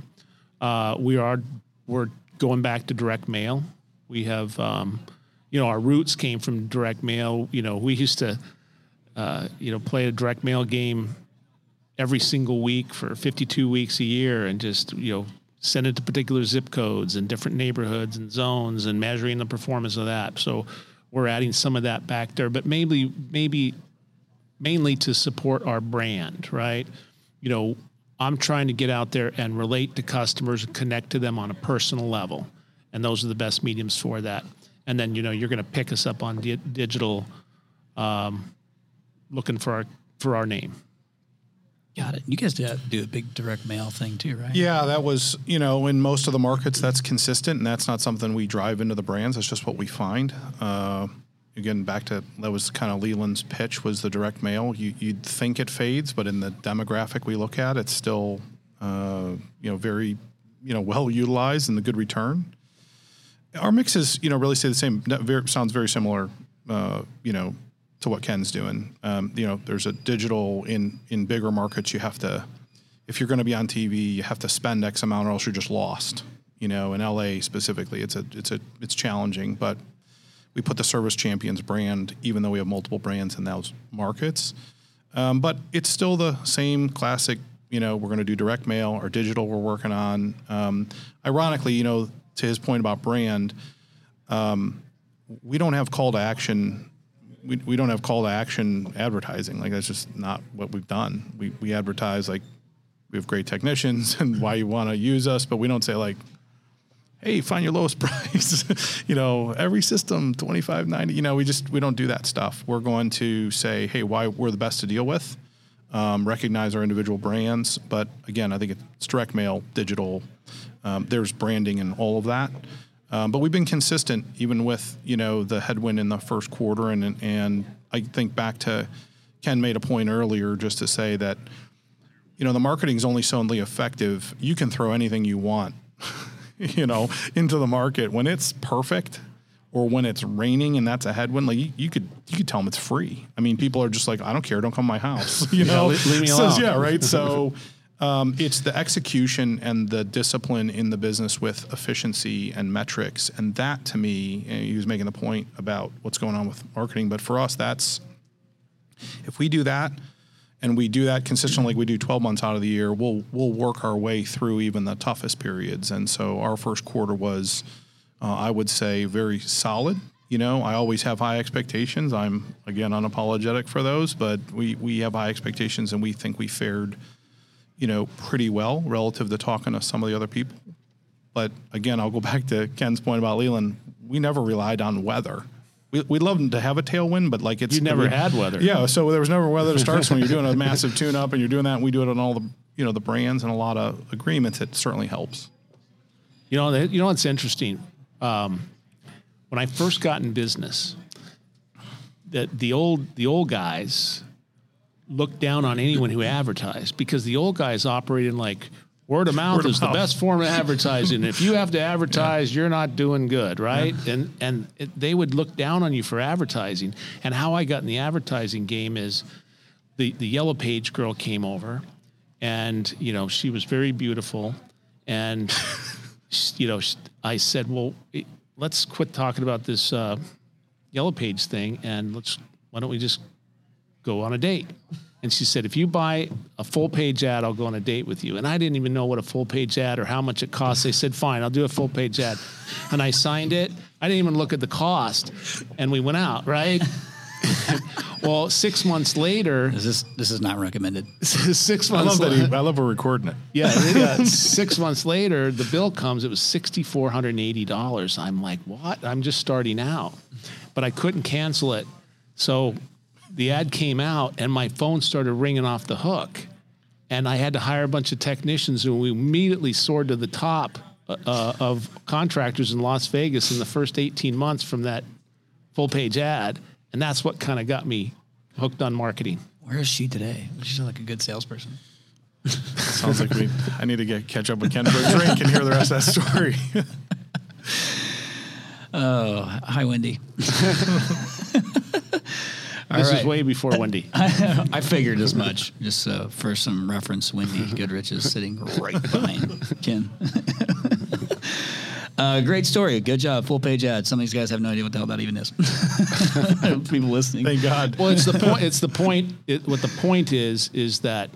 We're going back to direct mail. We have, our roots came from direct mail. We used to, play a direct mail game every single week for 52 weeks a year and just, send it to particular zip codes and different neighborhoods and zones and measuring the performance of that. So we're adding some of that back there, but maybe mainly to support our brand, right? I'm trying to get out there and relate to customers and connect to them on a personal level. And those are the best mediums for that. And then, you're going to pick us up on digital, looking for our name. Got it. You guys do a big direct mail thing too, right? Yeah, that was, in most of the markets, that's consistent, and that's not something we drive into the brands. That's just what we find. again, back to that was kind of Leland's pitch was the direct mail. You'd think it fades, but in the demographic we look at, it's still very well utilized and the good return. Our mix is really stay the same. Sounds very similar, to what Ken's doing. There's a digital in bigger markets. You have to, if you're going to be on TV, you have to spend X amount or else you're just lost. In LA specifically, it's challenging, but we put the Service Champions brand, even though we have multiple brands in those markets. But it's still the same classic, we're going to do direct mail or digital we're working on. Ironically, to his point about brand, we don't have call to action. We don't have call to action advertising. Like, that's just not what we've done. We advertise like we have great technicians and why you want to use us, but we don't say like, hey, find your lowest price, every system, $25.90. We don't do that stuff. We're going to say, hey, why we're the best to deal with, recognize our individual brands. But again, I think it's direct mail, digital, there's branding and all of that. But we've been consistent even with, the headwind in the first quarter. And I think back to Ken made a point earlier just to say that, the marketing is only so effective. You can throw anything you want, into the market when it's perfect or when it's raining and that's a headwind. Like you could tell them it's free. I mean, people are just like, I don't care. Don't come to my house. Leave me alone. Yeah. Right. So, it's the execution and the discipline in the business with efficiency and metrics. And that to me, he was making the point about what's going on with marketing. But for us, if we do that and we do that consistently, like we do 12 months out of the year, we'll work our way through even the toughest periods. And so our first quarter was, I would say, very solid. I always have high expectations. I'm, again, unapologetic for those, but we have high expectations and we think we fared pretty well relative to talking to some of the other people. But again, I'll go back to Ken's point about Leland. We never relied on weather. We'd love them to have a tailwind, but like you never had weather. Yeah. So there was never weather to start. So when you're doing a massive tune up and you're doing that, and we do it on all the, the brands and a lot of agreements, it certainly helps. What's interesting? When I first got in business, the old guys looked down on anyone who advertised because the old guys operated like word of mouth is the best form of advertising. If you have to advertise, you're not doing good, right? Yeah. And they would look down on you for advertising. And how I got in the advertising game is the Yellow Page girl came over, and she was very beautiful, and I said, well, let's quit talking about this Yellow Page thing, and why don't we just go on a date? And she said, if you buy a full page ad, I'll go on a date with you. And I didn't even know what a full page ad or how much it costs. They said, fine, I'll do a full page ad. And I signed it. I didn't even look at the cost. And we went out, right? Well, 6 months later. This is not recommended. 6 months later. I love we're recording it. Yeah. 6 months later, the bill comes. It was $6,480. I'm like, what? I'm just starting out. But I couldn't cancel it. So the ad came out and my phone started ringing off the hook, and I had to hire a bunch of technicians, and we immediately soared to the top of contractors in Las Vegas in the first 18 months from that full page ad. And that's what kind of got me hooked on marketing. Where is she today? She's like a good salesperson. Sounds like I need to catch up with Ken for a drink and hear the rest of that story. Oh, hi, Wendy. This is way before Wendy. I figured as much. Just for some reference, Wendy Goodrich is sitting right behind Ken. Great story. Good job. Full page ad. Some of these guys have no idea what the hell that even is. People listening. Thank God. Well, it's the point. It's the point. What the point is that,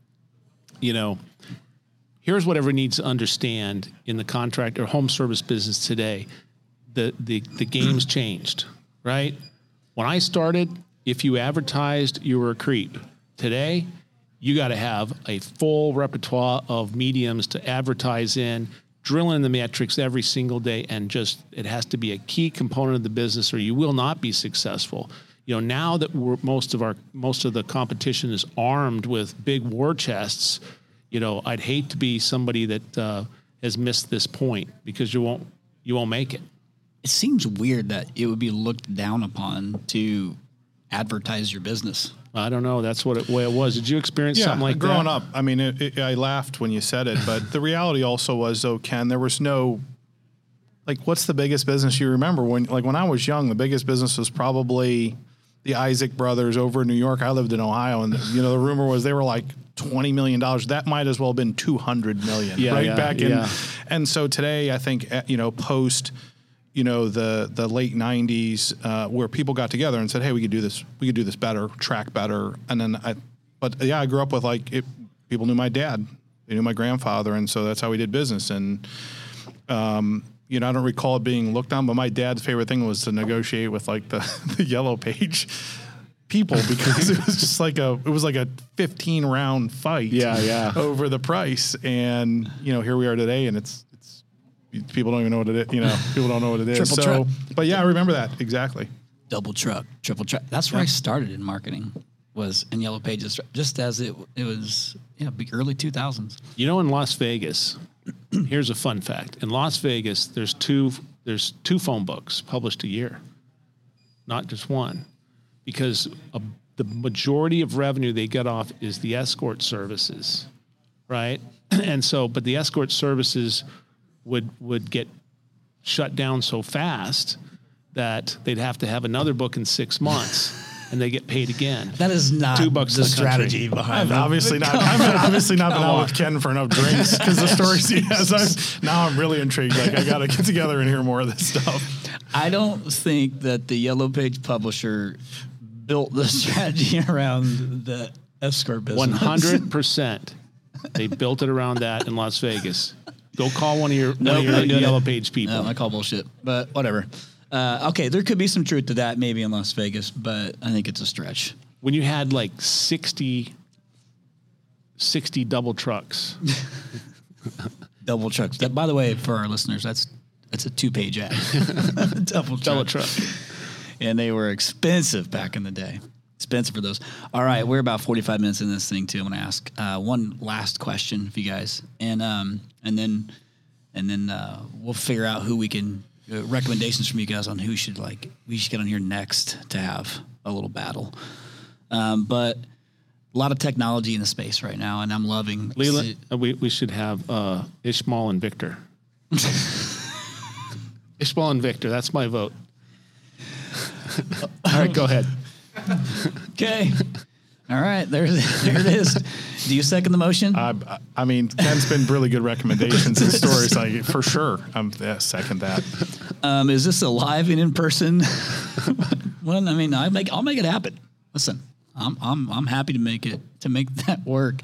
here's what everyone needs to understand in the contract or home service business today. The game's changed, right? When I started, if you advertised, you were a creep. Today, you got to have a full repertoire of mediums to advertise in, drill in the metrics every single day, and it has to be a key component of the business or you will not be successful. Now that most of the competition is armed with big war chests, I'd hate to be somebody that has missed this point because you won't make it. it seems weird that it would be looked down upon to advertise your business. I don't know. That's what way it was. Did you experience something like growing that? up, I mean, I laughed when you said it, but the reality also was, though, Ken, there was no, like, what's the biggest business you remember? When I was young, the biggest business was probably the Isaac brothers over in New York. I lived in Ohio, and the rumor was they were like $20 million. That might as well have been $200 million, back in. And so today, I think, post, the late 90s, where people got together and said, hey, we could do this better, track better. And then I grew up with people knew my dad, they knew my grandfather. And so that's how we did business. And, I don't recall it being looked on, but my dad's favorite thing was to negotiate with the Yellow Page people, because it was just like a 15 round fight over the price. And, here we are today, and it's people don't even know what it is. People don't know what it is. Triple truck. But yeah, I remember that exactly. Double truck, triple truck. That's where I started in marketing, was in Yellow Pages, just as it was, early 2000s. In Las Vegas, here's a fun fact. In Las Vegas, there's two phone books published a year, not just one, because the majority of revenue they get off is the escort services, right? And so, but the escort services would get shut down so fast that they'd have to have another book in 6 months, and they get paid again. That is not $2 the strategy behind it. I've obviously not been out with Ken for enough drinks, because the stories he has. Now I'm really intrigued. I got to get together and hear more of this stuff. I don't think that the Yellow Page publisher built the strategy around the escort business. 100%. They built it around that in Las Vegas. Go call one of your Yellow Page people. No, I call bullshit, but whatever. Okay, there could be some truth to that maybe in Las Vegas, but I think it's a stretch. When you had 60 double trucks. Double trucks. That, by the way, for our listeners, that's a 2-page ad. Double truck. And they were expensive back in the day. Expensive for those. All right, we're about 45 minutes in this thing too. I'm going to ask one last question for you guys, and then we'll figure out who we can recommendations from you guys on who we should get on here next to have a little battle. But a lot of technology in the space right now, and I'm loving. Leland, we should have Ishmael and Victor. Ishmael and Victor. That's my vote. All right, go ahead. Okay. All right. There it is. Do you second the motion? I mean, Ken's been really good recommendations and stories. For sure. Second that. Is this a live and in person one? I mean, I'll make it happen. Listen, I'm happy to make that work.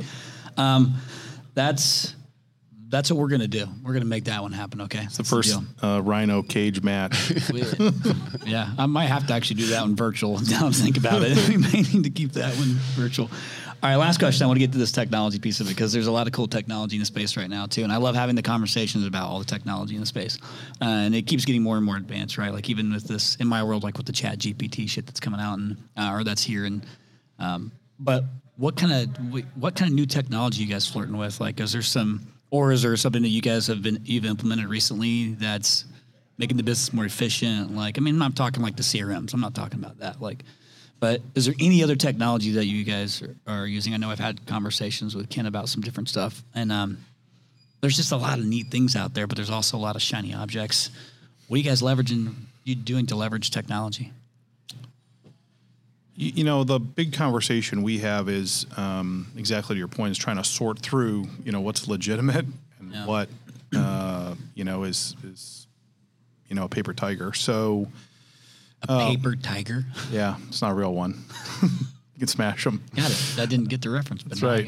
That's what we're going to do. We're going to make that one happen, okay? It's the first Rhino cage match. Yeah, I might have to actually do that one virtual now I'm thinking about it. We may need to keep that one virtual. All right, last question. I want to get to this technology piece of it, because there's a lot of cool technology in the space right now, too. And I love having the conversations about all the technology in the space. And it keeps getting more and more advanced, right? Like even with this, in my world, like with the Chat GPT shit that's coming out, and or that's here. And but what kind of new technology you guys flirting with? Like, is there something that you guys you've implemented recently that's making the business more efficient? Like, I mean, I'm not talking like the CRMs. I'm not talking about that. But is there any other technology that you guys are using? I know I've had conversations with Ken about some different stuff, and there's just a lot of neat things out there, but there's also a lot of shiny objects. What are you guys doing to leverage technology? The big conversation we have is exactly to your point, is trying to sort through, what's legitimate and what, is a paper tiger. So a paper tiger? Yeah, it's not a real one. You can smash them. Got it. I didn't get the reference, but that's right.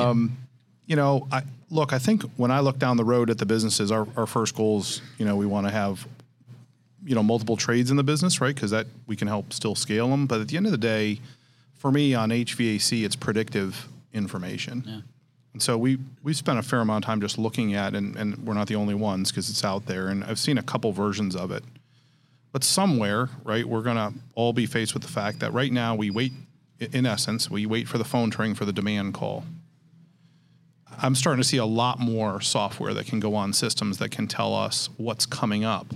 I think when I look down the road at the businesses, our first goals, we want to have multiple trades in the business, right? Because that we can help still scale them. But at the end of the day, for me on HVAC, it's predictive information. Yeah. And so we spent a fair amount of time just looking at, and we're not the only ones because it's out there. And I've seen a couple versions of it. But somewhere, right, we're going to all be faced with the fact that right now we wait for the phone to ring for the demand call. I'm starting to see a lot more software that can go on systems that can tell us what's coming up.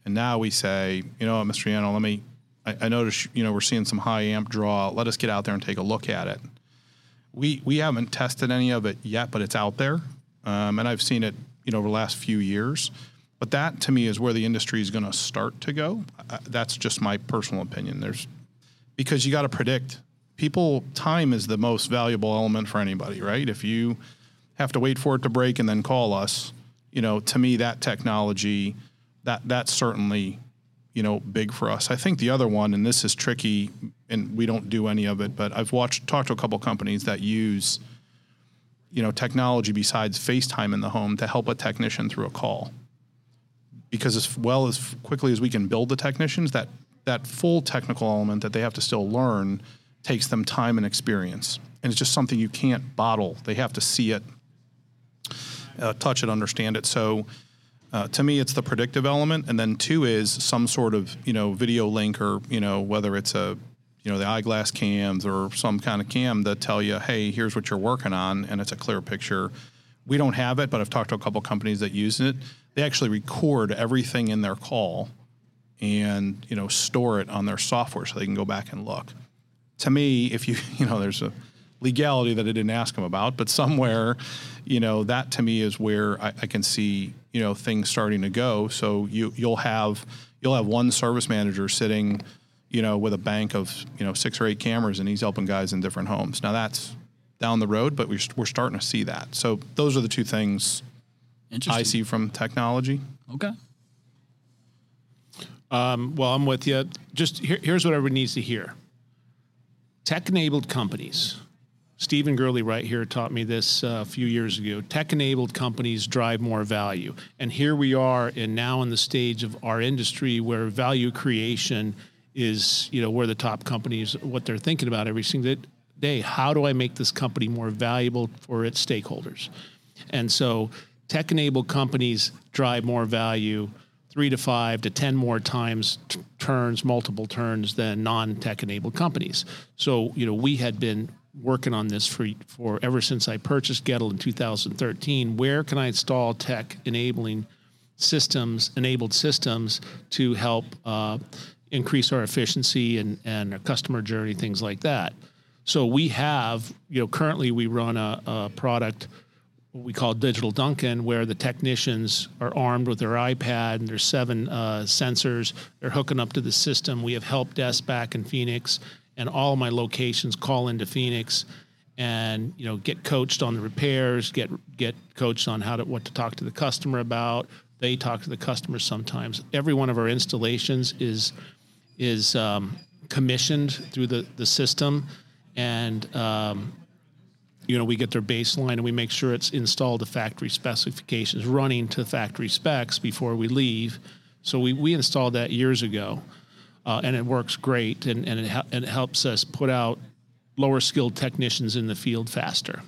And now we say, you know what, Mr. Yano, I noticed, we're seeing some high amp draw. Let us get out there and take a look at it. We haven't tested any of it yet, but it's out there. And I've seen it, over the last few years. But that, to me, is where the industry is going to start to go. That's just my personal opinion. Because you got to predict. Time is the most valuable element for anybody, right? If you have to wait for it to break and then call us, to me, that technology, that's certainly, big for us. I think the other one, and this is tricky, and we don't do any of it, but I've talked to a couple companies that use, technology besides FaceTime in the home to help a technician through a call. Because as quickly as we can build the technicians, that full technical element that they have to still learn takes them time and experience. And it's just something you can't bottle. They have to see it, touch it, understand it. So to me, it's the predictive element. And then 2 is some sort of, video link or, whether it's the eyeglass cams or some kind of cam that tell you, hey, here's what you're working on. And it's a clear picture. We don't have it, but I've talked to a couple companies that use it. They actually record everything in their call and, store it on their software so they can go back and look. To me, if there's a legality that I didn't ask them about, but somewhere, that to me is where I can see, things starting to go. So you'll have one service manager sitting, with a bank of, 6 or 8 cameras, and he's helping guys in different homes. Now that's down the road, but we're starting to see that. So those are the 2 things I see from technology. Okay. Well, I'm with you. Just here's what everyone needs to hear. Tech-enabled companies. Stephen Gurley right here taught me this a few years ago. Tech-enabled companies drive more value. And here we are now in the stage of our industry where value creation is, where the top companies, what they're thinking about every single day. How do I make this company more valuable for its stakeholders? And so tech-enabled companies drive more value 3 to 5 to 10 more times multiple turns than non-tech-enabled companies. So, we had been working on this for ever since I purchased Gettle in 2013. Where can I install tech-enabled systems to help increase our efficiency and our customer journey, things like that? So we have, currently we run a product what we call Digital Duncan, where the technicians are armed with their iPad and there's 7 sensors. They're hooking up to the system. We have help desk back in Phoenix, and all of my locations call into Phoenix and get coached on the repairs, get coached on what to talk to the customer about. They talk to the customer sometimes. Every one of our installations is commissioned through the system, and we get their baseline and we make sure it's installed to factory specifications, running to factory specs before we leave. So we installed that years ago, and it works great, and it helps us put out lower skilled technicians in the field faster.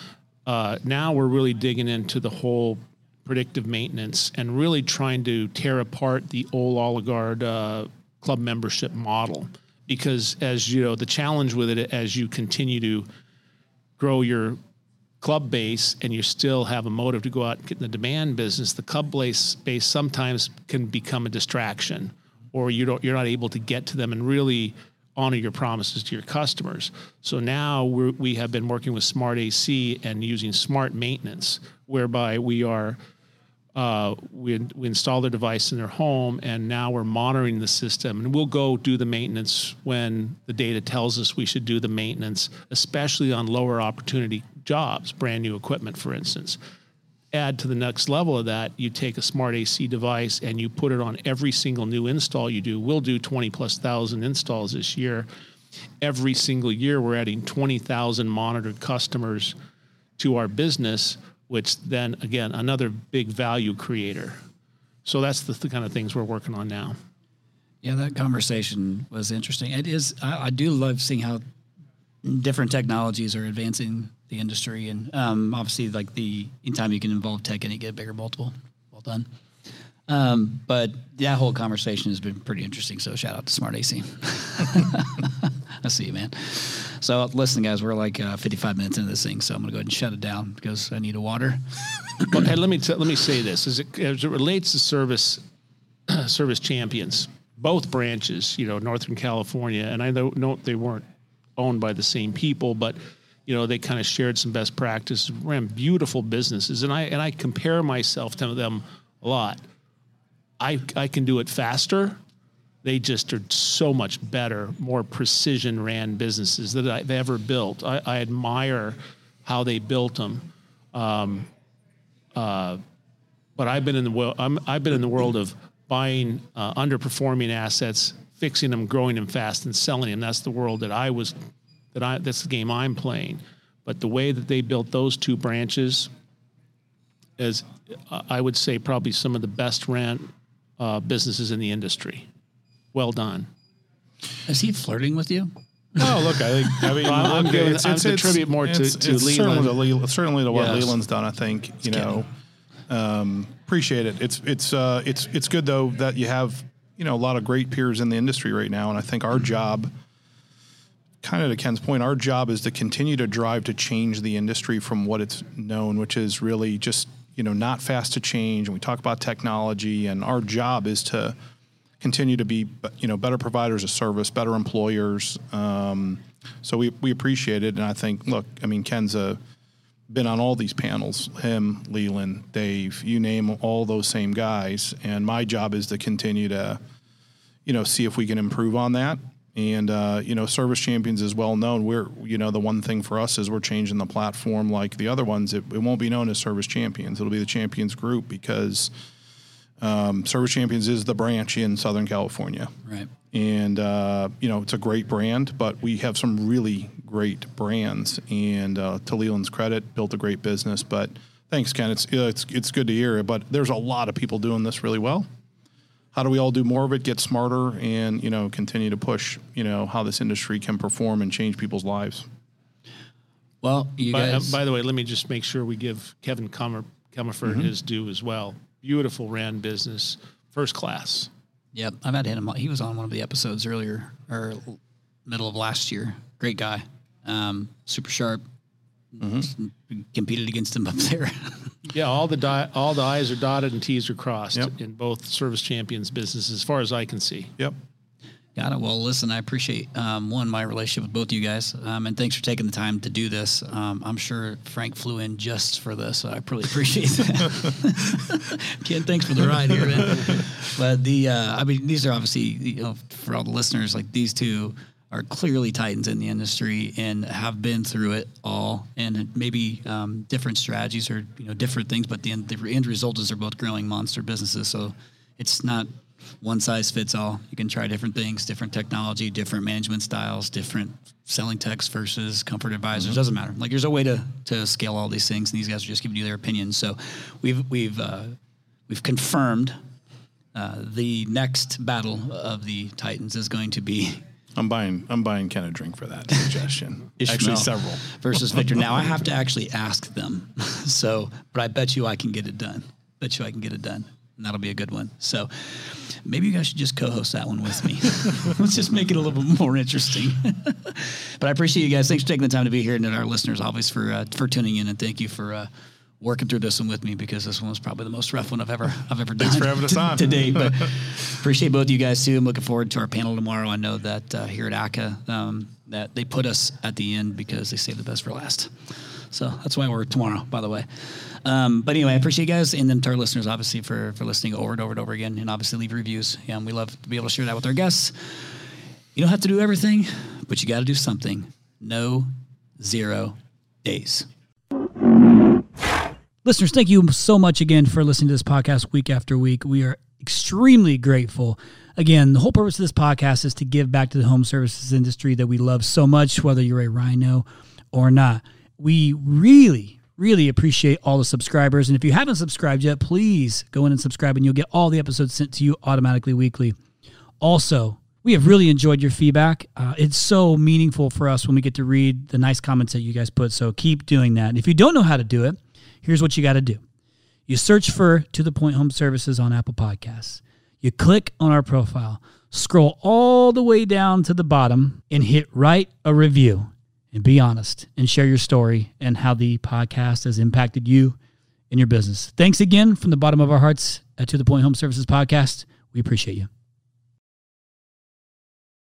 Now we're really digging into the whole predictive maintenance and really trying to tear apart the old Oligard club membership model, because as the challenge with it, as you continue to grow your club base and you still have a motive to go out and get in the demand business, the club base sometimes can become a distraction, or you're not able to get to them and really honor your promises to your customers. So now we have been working with Smart AC and using smart maintenance, whereby we install their device in their home, and now we're monitoring the system, and we'll go do the maintenance when the data tells us we should do the maintenance, especially on lower opportunity jobs, brand new equipment, for instance. Add to the next level of that, you take a Smart AC device and you put it on every single new install you do. We'll do 20,000+ installs this year. Every single year, we're adding 20,000 monitored customers to our business, which then, again, another big value creator. So that's the kind of things we're working on now. Yeah, that conversation was interesting. It is. I do love seeing how different technologies are advancing the industry, and obviously, like anytime you can involve tech and you get a bigger multiple, well done. But that whole conversation has been pretty interesting. So shout out to Smart AC. I see you, man. So listen, guys, we're like 55 minutes into this thing, so I'm gonna go ahead and shut it down because I need a water. Well, hey, let me say this as it relates to service Service Champions, both branches, Northern California, and I know they weren't owned by the same people, but they kind of shared some best practices, ran beautiful businesses, and I compare myself to them a lot. I can do it faster. They just are so much better, more precision ran businesses that I've ever built. I admire how they built them. But I've been in the world of buying underperforming assets, fixing them, growing them fast, and selling them. That's the world that's the game I'm playing. But the way that they built those two branches is, I would say, probably some of the best ran businesses in the industry. Well done. Is he flirting with you? No, look, I'm attribute more to Leland. Certainly to what Leland's done. I think appreciate it. It's good though that you have a lot of great peers in the industry right now, and I think our job, kind of to Ken's point, our job is to continue to drive to change the industry from what it's known, which is really just not fast to change. And we talk about technology, and our job is to continue to be, better providers of service, better employers. So we appreciate it. And I think, Ken's been on all these panels, him, Leland, Dave, you name all those same guys. And my job is to continue to, see if we can improve on that. And, Service Champions is well known. We're, the one thing for us is we're changing the platform like the other ones. It won't be known as Service Champions. It'll be the Champions Group, because Service Champions is the branch in Southern California. Right. And, it's a great brand, but we have some really great brands. And to Leland's credit, built a great business. But thanks, Ken. It's good to hear. But there's a lot of people doing this really well. How do we all do more of it, get smarter, and, continue to push, how this industry can perform and change people's lives? Well, guys. By the way, let me just make sure we give Kevin Comerford his due as well. Beautiful ran business, first class. Yep, I've had him. He was on one of the episodes earlier, or middle of last year. Great guy, super sharp. Competed against him up there. Yeah, all the I's are dotted and T's are crossed in both Service Champions businesses, as far as I can see. Yep. Got it. Well, listen, I appreciate, my relationship with both of you guys, and thanks for taking the time to do this. I'm sure Frank flew in just for this, so I really appreciate that. Ken, thanks for the ride here, man. But these are obviously, for all the listeners, like these two are clearly titans in the industry and have been through it all, and maybe different strategies or different things, but the end result is they're both growing monster businesses. So it's not one size fits all. You can try different things, different technology, different management styles, different selling techs versus comfort advisors. Doesn't matter. Like there's a way to scale all these things, and these guys are just giving you their opinions. So we've confirmed the next battle of the titans is going to be. I'm buying Ken a drink for that suggestion. Actually, several. Versus Victor. Now I have to actually ask them. But I bet you I can get it done. And that'll be a good one. So maybe you guys should just co-host that one with me. Let's just make it a little bit more interesting. But I appreciate you guys. Thanks for taking the time to be here, and our listeners, always for tuning in, and thank you for working through this one with me, because this one was probably the most rough one I've ever done. Thanks for having us on today. But appreciate both of you guys too. I'm looking forward to our panel tomorrow. I know that here at ACA that they put us at the end because they saved the best for last. So that's why we're tomorrow, by the way. But anyway, I appreciate you guys, and then to our listeners, obviously, for listening over and over again, and obviously leave reviews. And we love to be able to share that with our guests. You don't have to do everything, but you got to do something. No 0 days. Listeners, thank you so much again for listening to this podcast week after week. We are extremely grateful. Again, the whole purpose of this podcast is to give back to the home services industry that we love so much, whether you're a Rhino or not. We really, really appreciate all the subscribers. And if you haven't subscribed yet, please go in and subscribe, and you'll get all the episodes sent to you automatically weekly. Also, we have really enjoyed your feedback. It's so meaningful for us when we get to read the nice comments that you guys put. So keep doing that. And if you don't know how to do it, here's what you got to do. You search for To The Point Home Services on Apple Podcasts. You click on our profile, scroll all the way down to the bottom, and hit write a review. And be honest and share your story and how the podcast has impacted you and your business. Thanks again from the bottom of our hearts at To The Point Home Services Podcast. We appreciate you.